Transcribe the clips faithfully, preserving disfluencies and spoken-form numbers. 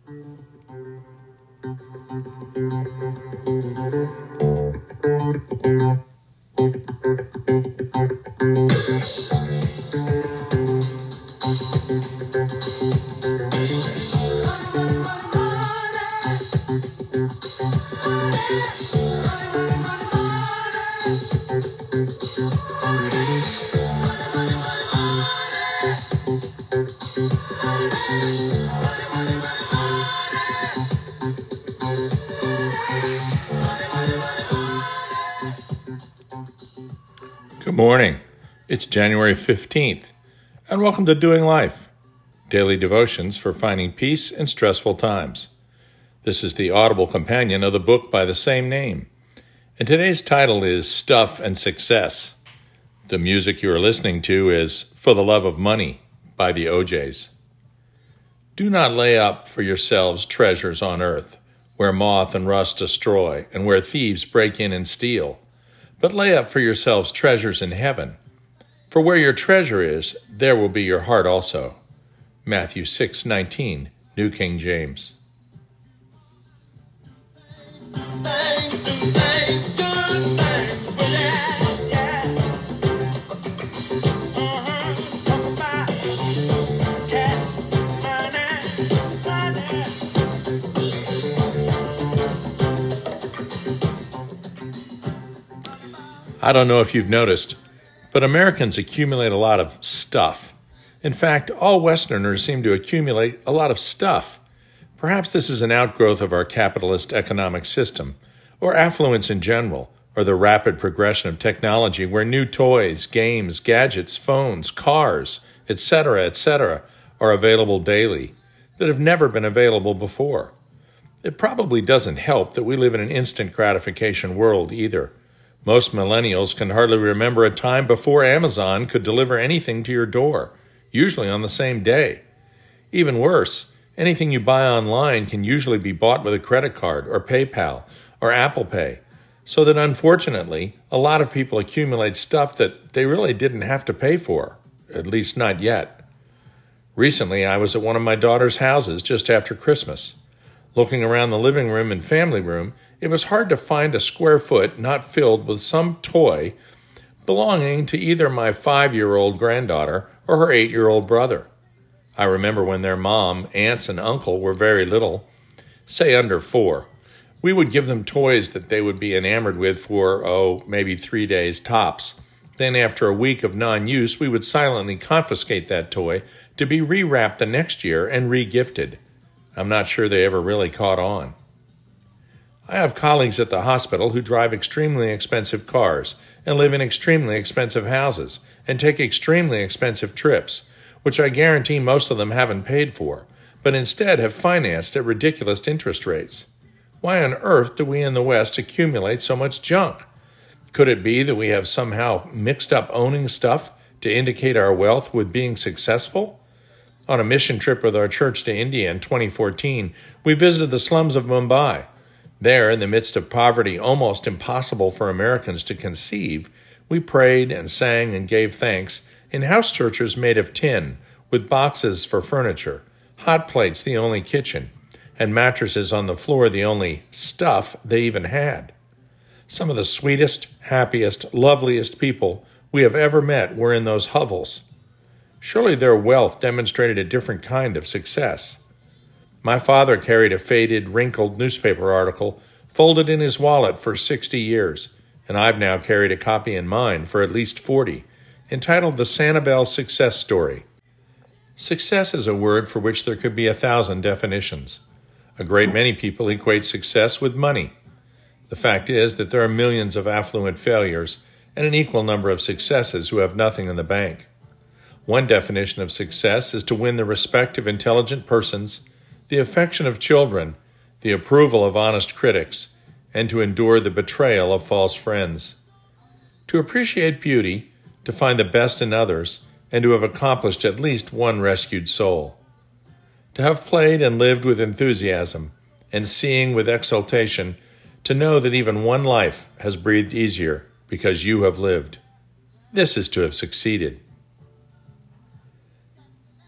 Good morning. It's January fifteenth, and welcome to Doing Life, daily devotions for finding peace in stressful times. This is the audible companion of the book by the same name, and today's title is Stuff and Success. The music you are listening to is For the Love of Money by the O Js. Do not lay up for yourselves treasures on earth, where moth and rust destroy, and where thieves break in and steal. But lay up for yourselves treasures in heaven. For where your treasure is, there will be your heart also. Matthew six nineteen, New King James. I don't know if you've noticed, but Americans accumulate a lot of stuff. In fact, all Westerners seem to accumulate a lot of stuff. Perhaps this is an outgrowth of our capitalist economic system, or affluence in general, or the rapid progression of technology where new toys, games, gadgets, phones, cars, et cetera, et cetera are available daily that have never been available before. It probably doesn't help that we live in an instant gratification world either. Most millennials can hardly remember a time before Amazon could deliver anything to your door, usually on the same day. Even worse, anything you buy online can usually be bought with a credit card or PayPal or Apple Pay, so that unfortunately, a lot of people accumulate stuff that they really didn't have to pay for, at least not yet. Recently, I was at one of my daughter's houses just after Christmas. Looking around the living room and family room, it was hard to find a square foot not filled with some toy belonging to either my five-year-old granddaughter or her eight-year-old brother. I remember when their mom, aunts, and uncle were very little, say under four. We would give them toys that they would be enamored with for, oh, maybe three days tops. Then after a week of non-use, we would silently confiscate that toy to be rewrapped the next year and re-gifted. I'm not sure they ever really caught on. I have colleagues at the hospital who drive extremely expensive cars and live in extremely expensive houses and take extremely expensive trips, which I guarantee most of them haven't paid for, but instead have financed at ridiculous interest rates. Why on earth do we in the West accumulate so much junk? Could it be that we have somehow mixed up owning stuff to indicate our wealth with being successful? On a mission trip with our church to India in twenty fourteen, we visited the slums of Mumbai. There, in the midst of poverty almost impossible for Americans to conceive, we prayed and sang and gave thanks in house churches made of tin, with boxes for furniture, hot plates the only kitchen, and mattresses on the floor the only stuff they even had. Some of the sweetest, happiest, loveliest people we have ever met were in those hovels. Surely their wealth demonstrated a different kind of success. My father carried a faded, wrinkled newspaper article folded in his wallet for sixty years, and I've now carried a copy in mine for at least forty, entitled The Sanibel Success Story. Success is a word for which there could be a thousand definitions. A great many people equate success with money. The fact is that there are millions of affluent failures and an equal number of successes who have nothing in the bank. One definition of success is to win the respect of intelligent persons, the affection of children, the approval of honest critics, and to endure the betrayal of false friends. To appreciate beauty, to find the best in others, and to have accomplished at least one rescued soul. To have played and lived with enthusiasm, and seeing with exultation, to know that even one life has breathed easier because you have lived. This is to have succeeded.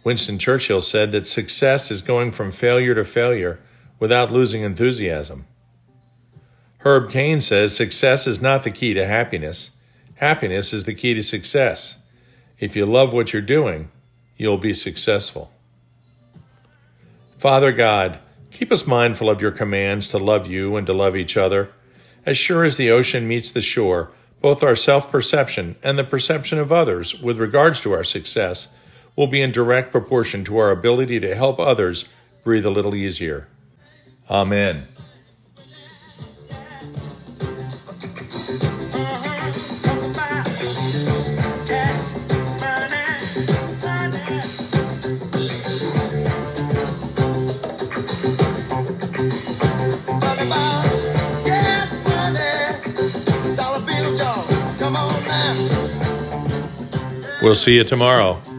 Winston Churchill said that success is going from failure to failure without losing enthusiasm. Herb Caen says success is not the key to happiness. Happiness is the key to success. If you love what you're doing, you'll be successful. Father God, keep us mindful of your commands to love you and to love each other. As sure as the ocean meets the shore, both our self-perception and the perception of others with regards to our success will be in direct proportion to our ability to help others breathe a little easier. Amen. We'll see you tomorrow.